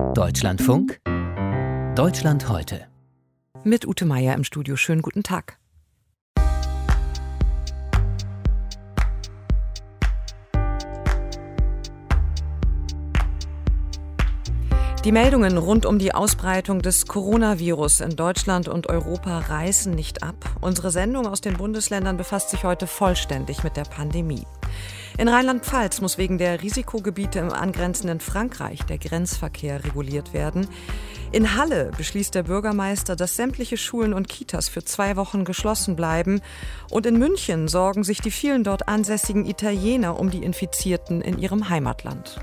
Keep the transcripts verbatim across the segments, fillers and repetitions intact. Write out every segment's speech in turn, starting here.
Deutschlandfunk Deutschland heute. Mit Ute Meier im Studio. Schönen guten Tag. Die Meldungen rund um die Ausbreitung des Coronavirus in Deutschland und Europa reißen nicht ab. Unsere Sendung aus den Bundesländern befasst sich heute vollständig mit der Pandemie. In Rheinland-Pfalz muss wegen der Risikogebiete im angrenzenden Frankreich der Grenzverkehr reguliert werden. In Halle beschließt der Bürgermeister, dass sämtliche Schulen und Kitas für zwei Wochen geschlossen bleiben. Und in München sorgen sich die vielen dort ansässigen Italiener um die Infizierten in ihrem Heimatland.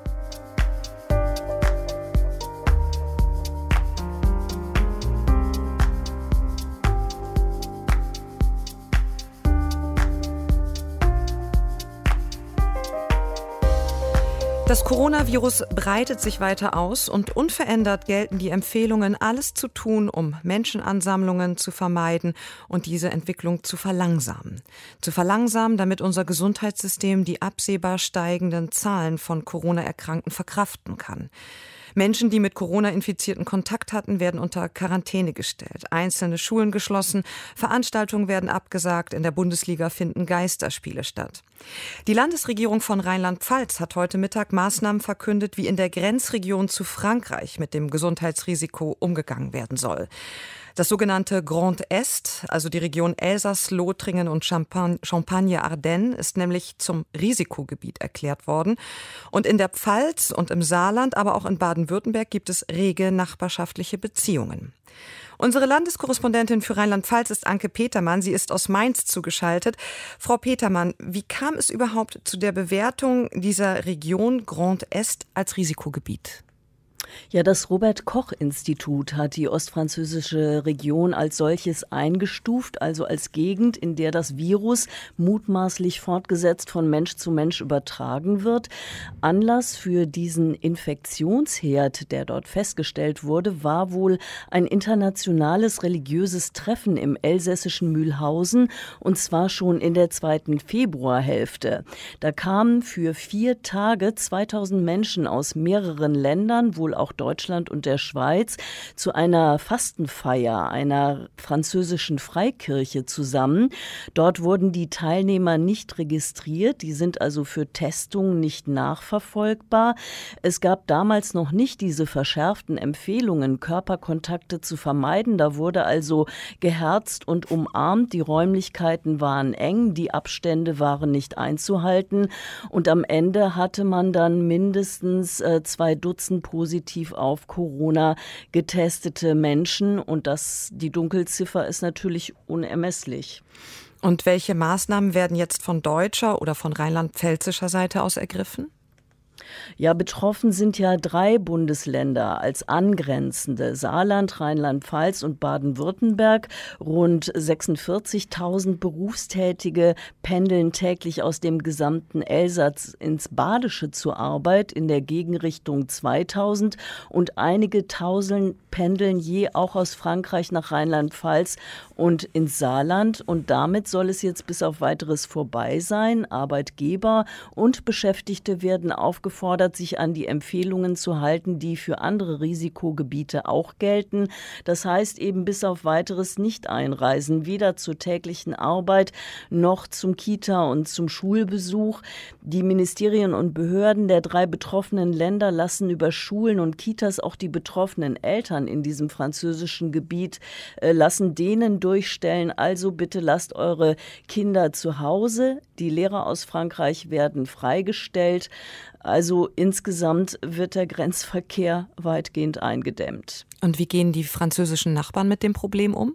Das Coronavirus breitet sich weiter aus und unverändert gelten die Empfehlungen, alles zu tun, um Menschenansammlungen zu vermeiden und diese Entwicklung zu verlangsamen. Zu verlangsamen, damit unser Gesundheitssystem die absehbar steigenden Zahlen von Corona-Erkrankten verkraften kann. Menschen, die mit Corona-Infizierten Kontakt hatten, werden unter Quarantäne gestellt. Einzelne Schulen geschlossen, Veranstaltungen werden abgesagt, in der Bundesliga finden Geisterspiele statt. Die Landesregierung von Rheinland-Pfalz hat heute Mittag Maßnahmen verkündet, wie in der Grenzregion zu Frankreich mit dem Gesundheitsrisiko umgegangen werden soll. Das sogenannte Grand Est, also die Region Elsass, Lothringen und Champagne-Ardenne, ist nämlich zum Risikogebiet erklärt worden. Und in der Pfalz und im Saarland, aber auch in Baden-Württemberg gibt es rege nachbarschaftliche Beziehungen. Unsere Landeskorrespondentin für Rheinland-Pfalz ist Anke Petermann. Sie ist aus Mainz zugeschaltet. Frau Petermann, wie kam es überhaupt zu der Bewertung dieser Region Grand Est als Risikogebiet? Ja, das Robert-Koch-Institut hat die ostfranzösische Region als solches eingestuft, also als Gegend, in der das Virus mutmaßlich fortgesetzt von Mensch zu Mensch übertragen wird. Anlass für diesen Infektionsherd, der dort festgestellt wurde, war wohl ein internationales religiöses Treffen im elsässischen Mühlhausen, und zwar schon in der zweiten Februarhälfte. Da kamen für vier Tage zweitausend Menschen aus mehreren Ländern, wohl auch Deutschland und der Schweiz, zu einer Fastenfeier einer französischen Freikirche zusammen. Dort wurden die Teilnehmer nicht registriert, die sind also für Testungen nicht nachverfolgbar. Es gab damals noch nicht diese verschärften Empfehlungen, Körperkontakte zu vermeiden. Da wurde also geherzt und umarmt. Die Räumlichkeiten waren eng, die Abstände waren nicht einzuhalten. Und am Ende hatte man dann mindestens äh, zwei Dutzend positive auf Corona getestete Menschen, und das, die Dunkelziffer ist natürlich unermesslich. Und welche Maßnahmen werden jetzt von deutscher oder von rheinland-pfälzischer Seite aus ergriffen? Ja, betroffen sind ja drei Bundesländer als angrenzende: Saarland, Rheinland-Pfalz und Baden-Württemberg. Rund sechsundvierzigtausend Berufstätige pendeln täglich aus dem gesamten Elsass ins Badische zur Arbeit, in der Gegenrichtung zweitausend, und einige Tausend pendeln je auch aus Frankreich nach Rheinland-Pfalz und ins Saarland. Und damit soll es jetzt bis auf Weiteres vorbei sein. Arbeitgeber und Beschäftigte werden aufgefordert, sich an die Empfehlungen zu halten, die für andere Risikogebiete auch gelten. Das heißt eben bis auf Weiteres nicht einreisen, weder zur täglichen Arbeit noch zum Kita- und zum Schulbesuch. Die Ministerien und Behörden der drei betroffenen Länder lassen über Schulen und Kitas auch die betroffenen Eltern in diesem französischen Gebiet, äh, lassen denen durchstellen: Also bitte lasst eure Kinder zu Hause. Die Lehrer aus Frankreich werden freigestellt. Also insgesamt wird der Grenzverkehr weitgehend eingedämmt. Und wie gehen die französischen Nachbarn mit dem Problem um?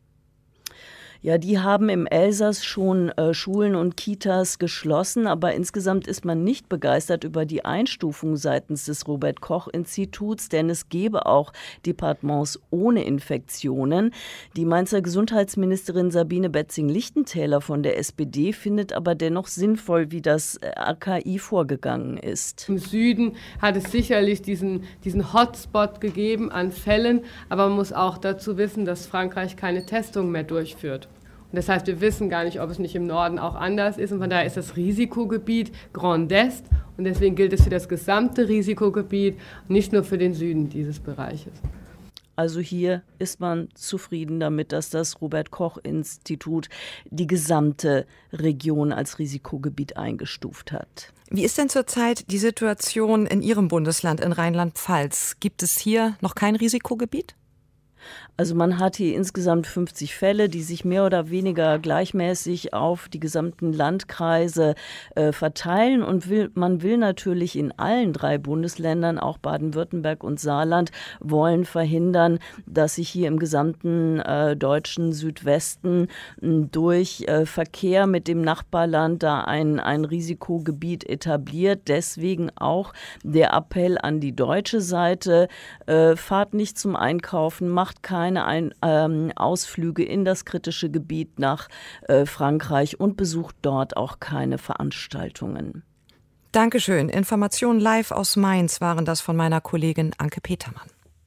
Ja, die haben im Elsass schon äh, Schulen und Kitas geschlossen, aber insgesamt ist man nicht begeistert über die Einstufung seitens des Robert-Koch-Instituts, denn es gäbe auch Departements ohne Infektionen. Die Mainzer Gesundheitsministerin Sabine Betzing-Lichtentäler von der S P D findet aber dennoch sinnvoll, wie das R K I vorgegangen ist. Im Süden hat es sicherlich diesen, diesen Hotspot gegeben an Fällen, aber man muss auch dazu wissen, dass Frankreich keine Testung mehr durchführt. Und das heißt, wir wissen gar nicht, ob es nicht im Norden auch anders ist. Und von daher ist das Risikogebiet Grand Est. Und deswegen gilt es für das gesamte Risikogebiet, nicht nur für den Süden dieses Bereiches. Also hier ist man zufrieden damit, dass das Robert-Koch-Institut die gesamte Region als Risikogebiet eingestuft hat. Wie ist denn zurzeit die Situation in Ihrem Bundesland, in Rheinland-Pfalz? Gibt es hier noch kein Risikogebiet? Also man hat hier insgesamt fünfzig Fälle, die sich mehr oder weniger gleichmäßig auf die gesamten Landkreise äh, verteilen. Und will, man will natürlich in allen drei Bundesländern, auch Baden-Württemberg und Saarland, wollen verhindern, dass sich hier im gesamten äh, deutschen Südwesten äh, durch äh, Verkehr mit dem Nachbarland da ein, ein Risikogebiet etabliert. Deswegen auch der Appell an die deutsche Seite, äh, fahrt nicht zum Einkaufen, macht keine Ein, ähm, Ausflüge in das kritische Gebiet nach äh, Frankreich und besucht dort auch keine Veranstaltungen. Dankeschön. Informationen live aus Mainz waren das von meiner Kollegin Anke Petermann.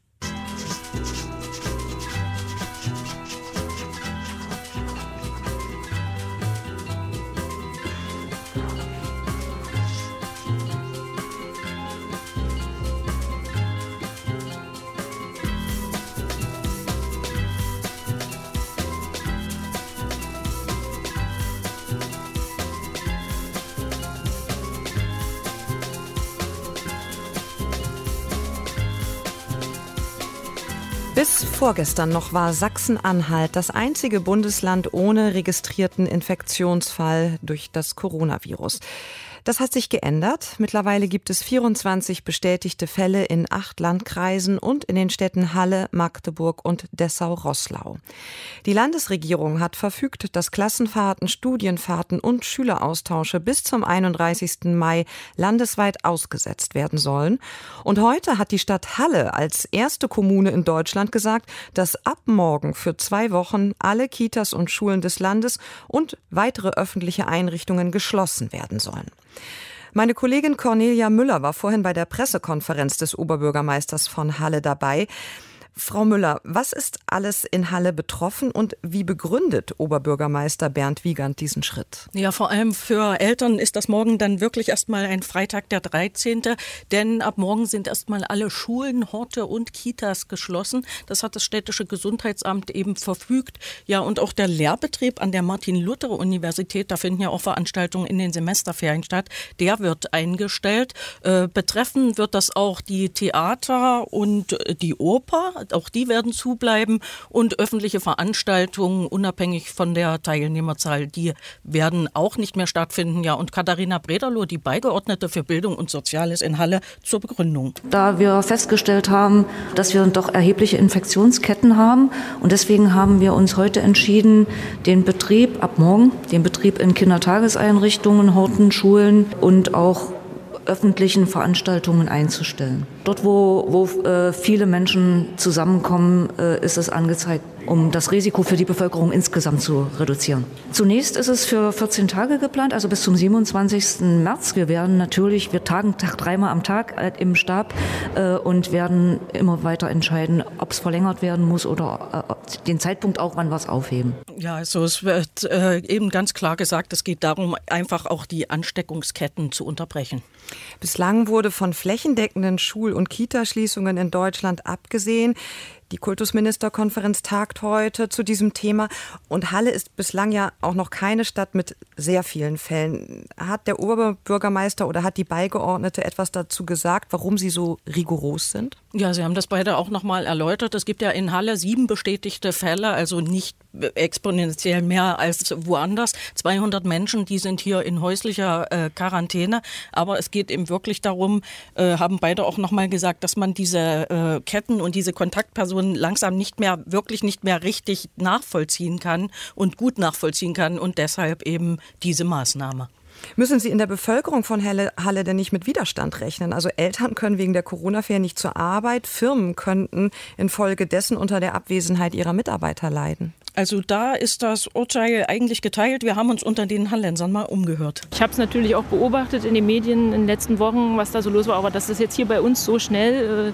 Bis vorgestern noch war Sachsen-Anhalt das einzige Bundesland ohne registrierten Infektionsfall durch das Coronavirus. Das hat sich geändert. Mittlerweile gibt es vierundzwanzig bestätigte Fälle in acht Landkreisen und in den Städten Halle, Magdeburg und Dessau-Roßlau. Die Landesregierung hat verfügt, dass Klassenfahrten, Studienfahrten und Schüleraustausche bis zum einunddreißigsten Mai landesweit ausgesetzt werden sollen. Und heute hat die Stadt Halle als erste Kommune in Deutschland gesagt, dass ab morgen für zwei Wochen alle Kitas und Schulen des Landes und weitere öffentliche Einrichtungen geschlossen werden sollen. Meine Kollegin Cornelia Müller war vorhin bei der Pressekonferenz des Oberbürgermeisters von Halle dabei. Frau Müller, was ist alles in Halle betroffen und wie begründet Oberbürgermeister Bernd Wiegand diesen Schritt? Ja, vor allem für Eltern ist das morgen dann wirklich erstmal ein Freitag der dreizehnte Denn ab morgen sind erstmal alle Schulen, Horte und Kitas geschlossen. Das hat das städtische Gesundheitsamt eben verfügt. Ja, und auch der Lehrbetrieb an der Martin-Luther-Universität, da finden ja auch Veranstaltungen in den Semesterferien statt, der wird eingestellt. Äh, betreffen wird das auch die Theater und die Oper. Auch die werden zubleiben und öffentliche Veranstaltungen, unabhängig von der Teilnehmerzahl, die werden auch nicht mehr stattfinden. Ja, und Katharina Brederloh, die Beigeordnete für Bildung und Soziales in Halle, zur Begründung. Da wir festgestellt haben, dass wir doch erhebliche Infektionsketten haben und deswegen haben wir uns heute entschieden, den Betrieb ab morgen, den Betrieb in Kindertageseinrichtungen, Horten, Schulen und auch öffentlichen Veranstaltungen einzustellen. Dort, wo, wo äh, viele Menschen zusammenkommen, äh, ist es angezeigt, um das Risiko für die Bevölkerung insgesamt zu reduzieren. Zunächst ist es für vierzehn Tage geplant, also bis zum siebenundzwanzigsten März. Wir werden natürlich, wir tagen dreimal am Tag äh, im Stab äh, und werden immer weiter entscheiden, ob es verlängert werden muss oder äh, den Zeitpunkt auch, wann wir es aufheben. Ja, also es wird äh, eben ganz klar gesagt, es geht darum, einfach auch die Ansteckungsketten zu unterbrechen. Bislang wurde von flächendeckenden Schul- und Kitaschließungen in Deutschland abgesehen. Die Kultusministerkonferenz tagt heute zu diesem Thema. Und Halle ist bislang ja auch noch keine Stadt mit sehr vielen Fällen. Hat der Oberbürgermeister oder hat die Beigeordnete etwas dazu gesagt, warum sie so rigoros sind? Ja, Sie haben das beide auch noch mal erläutert. Es gibt ja in Halle sieben bestätigte Fälle, also nicht exponentiell mehr als woanders. zweihundert Menschen, die sind hier in häuslicher äh, Quarantäne. Aber es geht eben wirklich darum, äh, haben beide auch noch mal gesagt, dass man diese äh, Ketten und diese Kontaktpersonen langsam nicht mehr, wirklich nicht mehr richtig nachvollziehen kann und gut nachvollziehen kann und deshalb eben diese Maßnahme. Müssen Sie in der Bevölkerung von Halle, Halle denn nicht mit Widerstand rechnen? Also Eltern können wegen der Corona-Ferien nicht zur Arbeit, Firmen könnten infolgedessen unter der Abwesenheit ihrer Mitarbeiter leiden. Also da ist das Urteil eigentlich geteilt. Wir haben uns unter den Hallensern mal umgehört. Ich habe es natürlich auch beobachtet in den Medien in den letzten Wochen, was da so los war. Aber dass das jetzt hier bei uns so schnell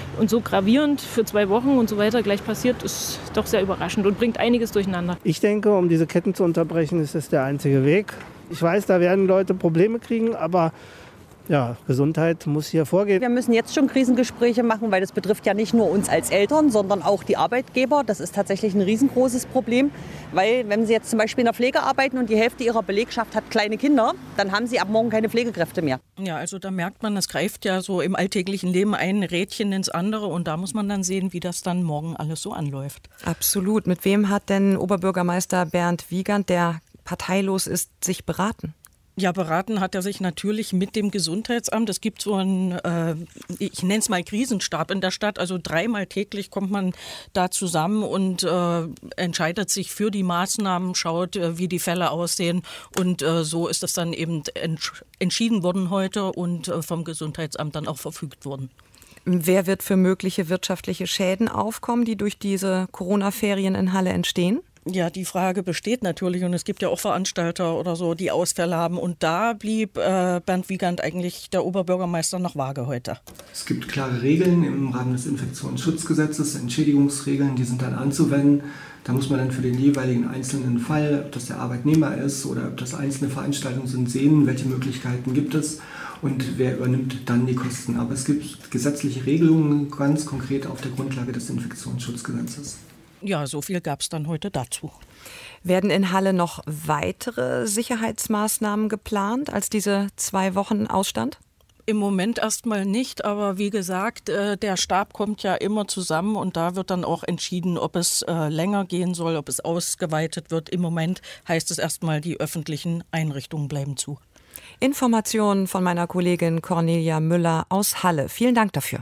Und so gravierend für zwei Wochen und so weiter gleich passiert, ist doch sehr überraschend und bringt einiges durcheinander. Ich denke, um diese Ketten zu unterbrechen, ist das der einzige Weg. Ich weiß, da werden Leute Probleme kriegen, aber ja, Gesundheit muss hier vorgehen. Wir müssen jetzt schon Krisengespräche machen, weil das betrifft ja nicht nur uns als Eltern, sondern auch die Arbeitgeber. Das ist tatsächlich ein riesengroßes Problem, weil wenn Sie jetzt zum Beispiel in der Pflege arbeiten und die Hälfte Ihrer Belegschaft hat kleine Kinder, dann haben Sie ab morgen keine Pflegekräfte mehr. Ja, also da merkt man, das greift ja so im alltäglichen Leben ein Rädchen ins andere und da muss man dann sehen, wie das dann morgen alles so anläuft. Absolut. Mit wem hat denn Oberbürgermeister Bernd Wiegand, der parteilos ist, sich beraten? Ja, beraten hat er sich natürlich mit dem Gesundheitsamt. Es gibt so einen, äh, ich nenne es mal Krisenstab in der Stadt. Also dreimal täglich kommt man da zusammen und äh, entscheidet sich für die Maßnahmen, schaut, äh, wie die Fälle aussehen. Und äh, so ist das dann eben entsch- entschieden worden heute und äh, vom Gesundheitsamt dann auch verfügt worden. Wer wird für mögliche wirtschaftliche Schäden aufkommen, die durch diese Corona-Ferien in Halle entstehen? Ja, die Frage besteht natürlich und es gibt ja auch Veranstalter oder so, die Ausfälle haben. Und da blieb äh, Bernd Wiegand eigentlich der Oberbürgermeister noch vage heute. Es gibt klare Regeln im Rahmen des Infektionsschutzgesetzes, Entschädigungsregeln, die sind dann anzuwenden. Da muss man dann für den jeweiligen einzelnen Fall, ob das der Arbeitnehmer ist oder ob das einzelne Veranstaltungen sind, sehen, welche Möglichkeiten gibt es und wer übernimmt dann die Kosten. Aber es gibt gesetzliche Regelungen ganz konkret auf der Grundlage des Infektionsschutzgesetzes. Ja, so viel gab es dann heute dazu. Werden in Halle noch weitere Sicherheitsmaßnahmen geplant als diese zwei Wochen Ausstand? Im Moment erstmal nicht, aber wie gesagt, der Stab kommt ja immer zusammen und da wird dann auch entschieden, ob es länger gehen soll, ob es ausgeweitet wird. Im Moment heißt es erstmal, die öffentlichen Einrichtungen bleiben zu. Informationen von meiner Kollegin Cornelia Müller aus Halle. Vielen Dank dafür.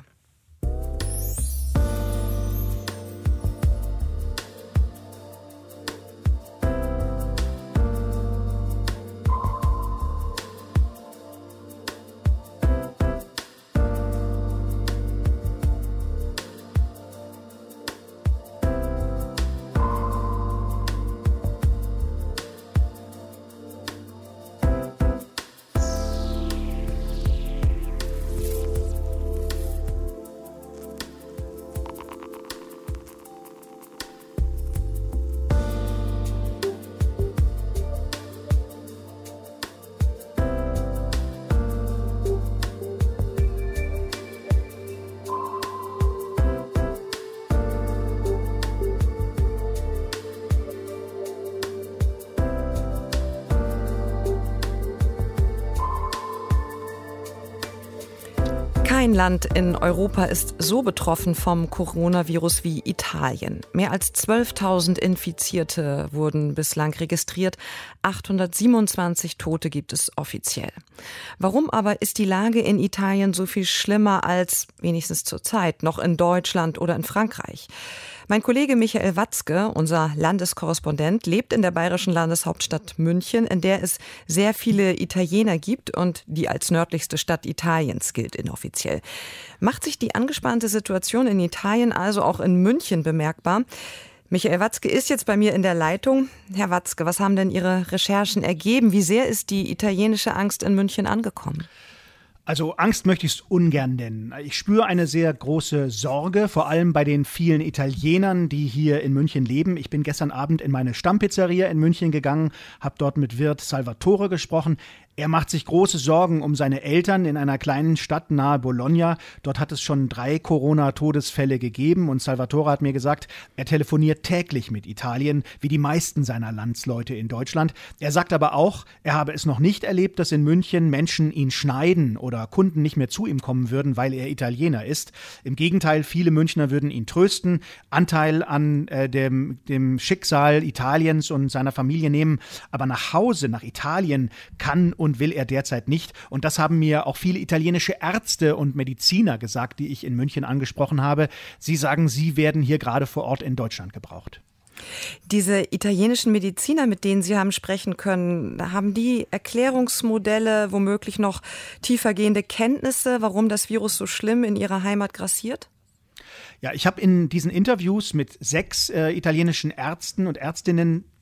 Kein Land in Europa ist so betroffen vom Coronavirus wie Italien. Mehr als zwölftausend Infizierte wurden bislang registriert. achthundertsiebenundzwanzig Tote gibt es offiziell. Warum aber ist die Lage in Italien so viel schlimmer als, wenigstens zurzeit, noch in Deutschland oder in Frankreich? Mein Kollege Michael Watzke, unser Landeskorrespondent, lebt in der bayerischen Landeshauptstadt München, in der es sehr viele Italiener gibt und die als nördlichste Stadt Italiens gilt inoffiziell. Macht sich die angespannte Situation in Italien also auch in München bemerkbar? Michael Watzke ist jetzt bei mir in der Leitung. Herr Watzke, was haben denn Ihre Recherchen ergeben? Wie sehr ist die italienische Angst in München angekommen? Also Angst möchte ich es ungern nennen. Ich spüre eine sehr große Sorge, vor allem bei den vielen Italienern, die hier in München leben. Ich bin gestern Abend in meine Stammpizzeria in München gegangen, habe dort mit Wirt Salvatore gesprochen. Er macht sich große Sorgen um seine Eltern in einer kleinen Stadt nahe Bologna. Dort hat es schon drei Corona-Todesfälle gegeben und Salvatore hat mir gesagt, er telefoniert täglich mit Italien, wie die meisten seiner Landsleute in Deutschland. Er sagt aber auch, er habe es noch nicht erlebt, dass in München Menschen ihn schneiden oder Kunden nicht mehr zu ihm kommen würden, weil er Italiener ist. Im Gegenteil, viele Münchner würden ihn trösten, Anteil an äh, dem, dem Schicksal Italiens und seiner Familie nehmen. Aber nach Hause, nach Italien kann und und will er derzeit nicht. Und das haben mir auch viele italienische Ärzte und Mediziner gesagt, die ich in München angesprochen habe. Sie sagen, sie werden hier gerade vor Ort in Deutschland gebraucht. Diese italienischen Mediziner, mit denen Sie haben sprechen können, haben die Erklärungsmodelle, womöglich noch tiefergehende Kenntnisse, warum das Virus so schlimm in Ihrer Heimat grassiert? Ja, ich habe in diesen Interviews mit sechs äh, italienischen Ärzten und Ärztinnen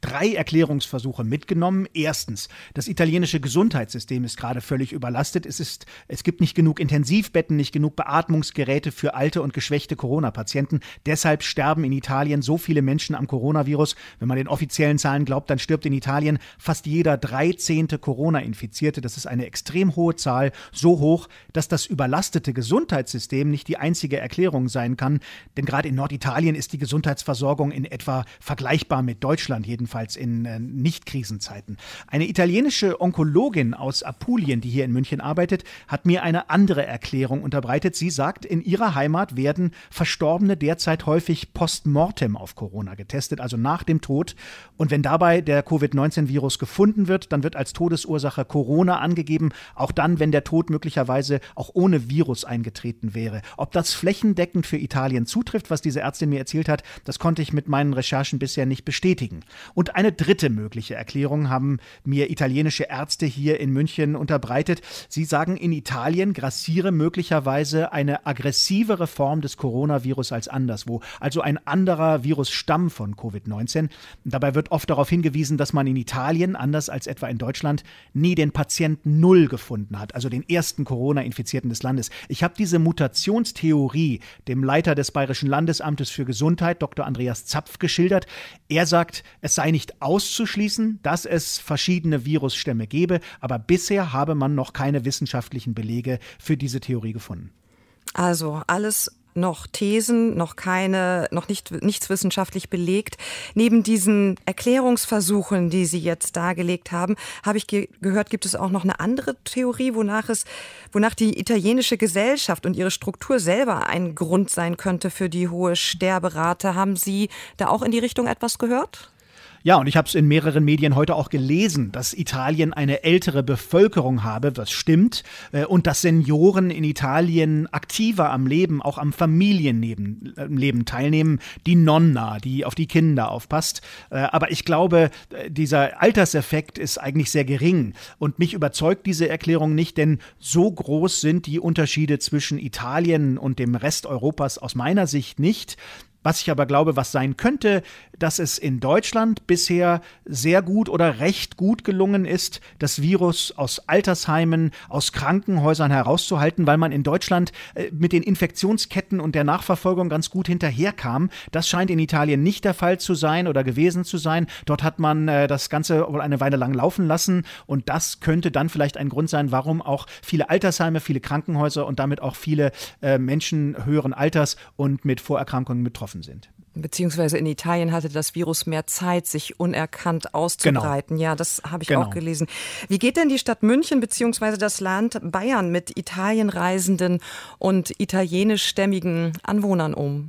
drei Erklärungsversuche mitgenommen. Erstens, das italienische Gesundheitssystem ist gerade völlig überlastet. Es ist, es gibt nicht genug Intensivbetten, nicht genug Beatmungsgeräte für alte und geschwächte Corona-Patienten. Deshalb sterben in Italien so viele Menschen am Coronavirus. Wenn man den offiziellen Zahlen glaubt, dann stirbt in Italien fast jeder dreizehnte Corona-Infizierte. Das ist eine extrem hohe Zahl, so hoch, dass das überlastete Gesundheitssystem nicht die einzige Erklärung sein kann. Denn gerade in Norditalien ist die Gesundheitsversorgung in etwa vergleichbar mit Deutschland, jedenfalls in äh, Nicht-Krisenzeiten. Eine italienische Onkologin aus Apulien, die hier in München arbeitet, hat mir eine andere Erklärung unterbreitet. Sie sagt, in ihrer Heimat werden Verstorbene derzeit häufig post-mortem auf Corona getestet, also nach dem Tod. Und wenn dabei der Covid neunzehn Virus gefunden wird, dann wird als Todesursache Corona angegeben, auch dann, wenn der Tod möglicherweise auch ohne Virus eingetreten wäre. Ob das flächendeckend für Italien zutrifft, was diese Ärztin mir erzählt hat, das konnte ich mit meinen Recherchen bisher nicht bestätigen. Und eine dritte mögliche Erklärung haben mir italienische Ärzte hier in München unterbreitet. Sie sagen, in Italien grassiere möglicherweise eine aggressivere Form des Coronavirus als anderswo, also ein anderer Virusstamm von Covid neunzehn. Dabei wird oft darauf hingewiesen, dass man in Italien, anders als etwa in Deutschland, nie den Patienten Null gefunden hat, also den ersten Corona-Infizierten des Landes. Ich habe diese Mutationstheorie dem Leiter des Bayerischen Landesamtes für Gesundheit, Doktor Andreas Zapf, geschildert. Er sagt, es sei nicht auszuschließen, dass es verschiedene Virusstämme gebe, aber bisher habe man noch keine wissenschaftlichen Belege für diese Theorie gefunden. Also alles noch Thesen, noch keine, noch nicht, nichts wissenschaftlich belegt. Neben diesen Erklärungsversuchen, die Sie jetzt dargelegt haben, habe ich ge- gehört, gibt es auch noch eine andere Theorie, wonach es, wonach die italienische Gesellschaft und ihre Struktur selber ein Grund sein könnte für die hohe Sterberate. Haben Sie da auch in die Richtung etwas gehört? Ja, und ich habe es in mehreren Medien heute auch gelesen, dass Italien eine ältere Bevölkerung habe, das stimmt, und dass Senioren in Italien aktiver am Leben, auch am Familienleben teilnehmen. Die Nonna, die auf die Kinder aufpasst. Aber ich glaube, dieser Alterseffekt ist eigentlich sehr gering. Und mich überzeugt diese Erklärung nicht, denn so groß sind die Unterschiede zwischen Italien und dem Rest Europas aus meiner Sicht nicht. Was ich aber glaube, was sein könnte, dass es in Deutschland bisher sehr gut oder recht gut gelungen ist, das Virus aus Altersheimen, aus Krankenhäusern herauszuhalten, weil man in Deutschland mit den Infektionsketten und der Nachverfolgung ganz gut hinterherkam. Das scheint in Italien nicht der Fall zu sein oder gewesen zu sein. Dort hat man das Ganze wohl eine Weile lang laufen lassen und das könnte dann vielleicht ein Grund sein, warum auch viele Altersheime, viele Krankenhäuser und damit auch viele Menschen höheren Alters und mit Vorerkrankungen betroffen sind. Beziehungsweise in Italien hatte das Virus mehr Zeit, sich unerkannt auszubreiten. Genau. Ja, das habe ich genau. auch gelesen. Wie geht denn die Stadt München beziehungsweise das Land Bayern mit Italienreisenden und italienischstämmigen Anwohnern um?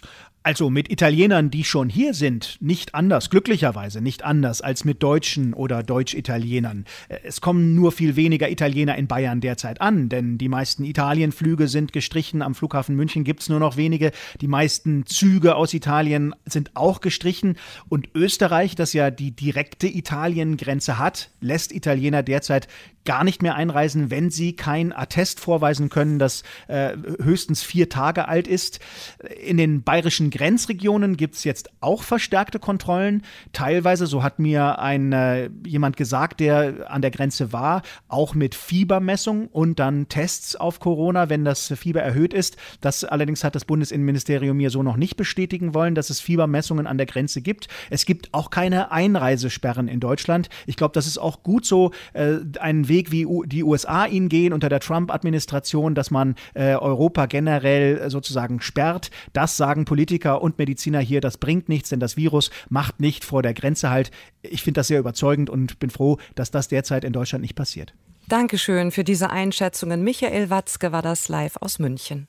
Also mit Italienern, die schon hier sind, nicht anders, glücklicherweise nicht anders als mit Deutschen oder Deutsch-Italienern. Es kommen nur viel weniger Italiener in Bayern derzeit an, denn die meisten Italienflüge sind gestrichen. Am Flughafen München gibt es nur noch wenige. Die meisten Züge aus Italien sind auch gestrichen. Und Österreich, das ja die direkte Italien-Grenze hat, lässt Italiener derzeit gar nicht mehr einreisen, wenn sie kein Attest vorweisen können, das äh, höchstens vier Tage alt ist. In den bayerischen Grenzregionen gibt es jetzt auch verstärkte Kontrollen. Teilweise, so hat mir ein äh, jemand gesagt, der an der Grenze war, auch mit Fiebermessung und dann Tests auf Corona, wenn das Fieber erhöht ist. Das allerdings hat das Bundesinnenministerium mir so noch nicht bestätigen wollen, dass es Fiebermessungen an der Grenze gibt. Es gibt auch keine Einreisesperren in Deutschland. Ich glaube, das ist auch gut so, äh, ein Weg, wie die U S A ihn gehen unter der Trump-Administration, dass man äh, Europa generell sozusagen sperrt. Das sagen Politiker und Mediziner hier, das bringt nichts, denn das Virus macht nicht vor der Grenze halt. Ich finde das sehr überzeugend und bin froh, dass das derzeit in Deutschland nicht passiert. Dankeschön für diese Einschätzungen. Michael Watzke war das live aus München.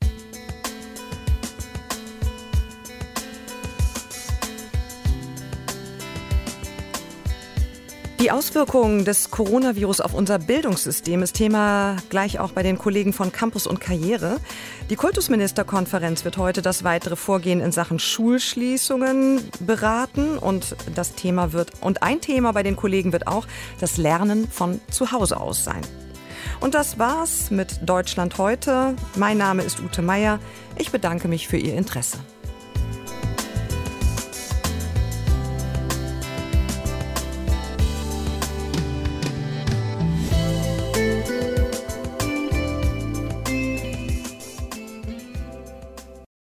Die Auswirkungen des Coronavirus auf unser Bildungssystem ist Thema gleich auch bei den Kollegen von Campus und Karriere. Die Kultusministerkonferenz wird heute das weitere Vorgehen in Sachen Schulschließungen beraten und das Thema wird und ein Thema bei den Kollegen wird auch das Lernen von zu Hause aus sein. Und das war's mit Deutschland heute. Mein Name ist Ute Meier. Ich bedanke mich für Ihr Interesse.